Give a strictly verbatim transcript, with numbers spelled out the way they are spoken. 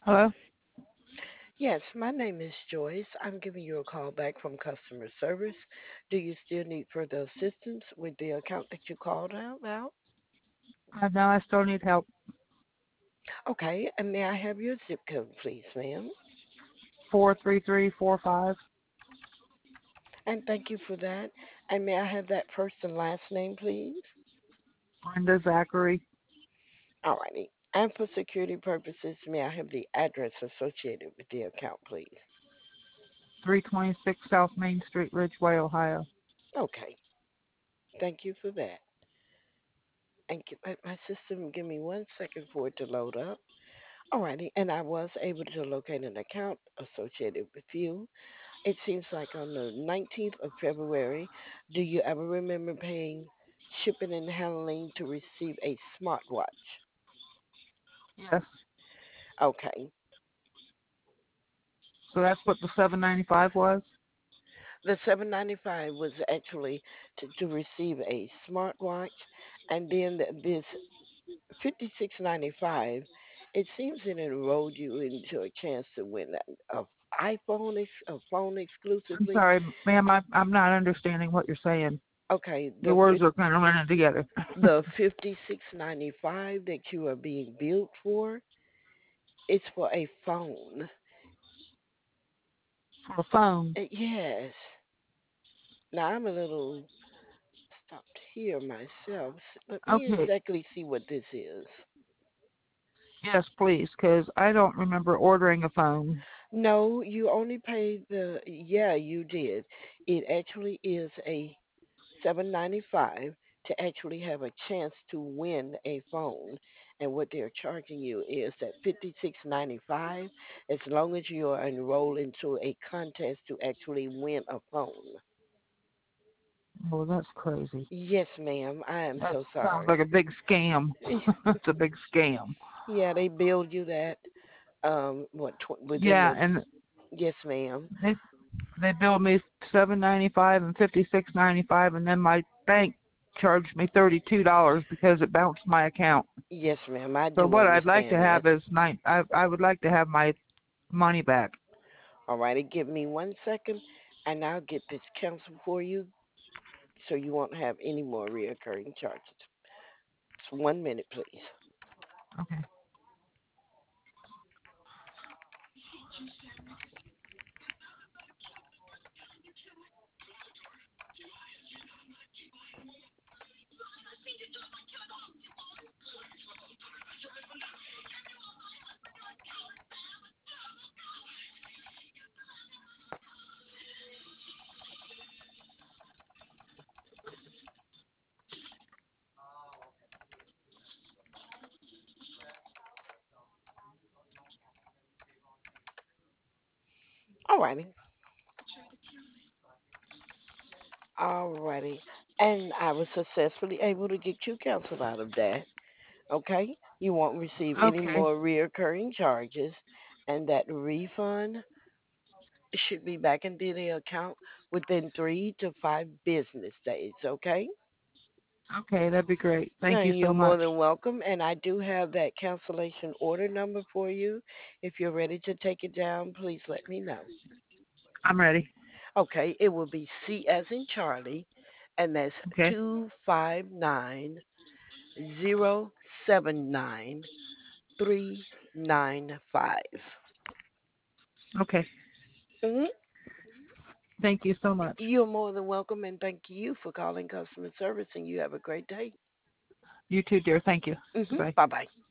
Hello? Yes, my name is Joyce. I'm giving you a call back from customer service. Do you still need further assistance with the account that you called out about? Uh, no, I still need help. Okay, and may I have your zip code, please, ma'am? Four three three four five. And thank you for that. And may I have that first and last name, please? Brenda Zachary, Alrighty. And for security purposes, may I have the address associated with the account, please? three twenty-six South Main Street, Ridgeway, Ohio. Okay, thank you for that. And gi- let my system give me one second for it to load up. Alrighty, and I was able to locate an account associated with you. It seems like on the nineteenth of February, do you ever remember paying shipping and handling to receive a smartwatch? Yes. Okay. So that's what the seven ninety-five was? The seven ninety-five was actually to, to receive a smartwatch, and then th- this fifty-six ninety-five, it seems it enrolled you into a chance to win a, a iPhone, ex- a phone I'm exclusively. sorry, ma'am, I, I'm not understanding what you're saying. Okay, Your the words are kind of running together. the fifty-six ninety-five that you are being billed for, it's for a phone. For a phone. Uh, Yes. Now I'm a little stopped here myself. S- Let me Okay. exactly see what this is. Yes, please, because I don't remember ordering a phone. No, you only paid the, yeah, you did. It actually is a seven ninety-five to actually have a chance to win a phone. And what they're charging you is that fifty-six ninety-five as long as you are enrolled into a contest to actually win a phone. Oh, that's crazy. Yes, ma'am. I am That so sounds sorry. like a big scam. It's a big scam. Yeah, they billed you that um what tw- within Yeah, the and yes, ma'am. they they billed me seven ninety five and fifty six ninety five, and then my bank charged me thirty two dollars because it bounced my account. Yes, ma'am. I So do what I'd like to understand that. have is nine. I I would like to have my money back. All righty, give me one second and I'll get this canceled for you so you won't have any more reoccurring charges. Just one minute, please. Okay. All righty. All righty. And I was successfully able to get you canceled out of that. Okay? You won't receive any Okay. more reoccurring charges. And that refund should be back into the account within three to five business days. Okay? Okay, that'd be great. Thank you And so you're more much. than welcome. And I do have that cancellation order number for you. If you're ready to take it down, please let me know. I'm ready. Okay, it will be C as in Charlie, and that's Okay. two five nine zero seven nine three nine five. Okay. Mm-hmm. Thank you so much. You're more than welcome, and thank you for calling customer service. And you have a great day. You too, dear. Thank you. Mm-hmm. Bye. Bye bye.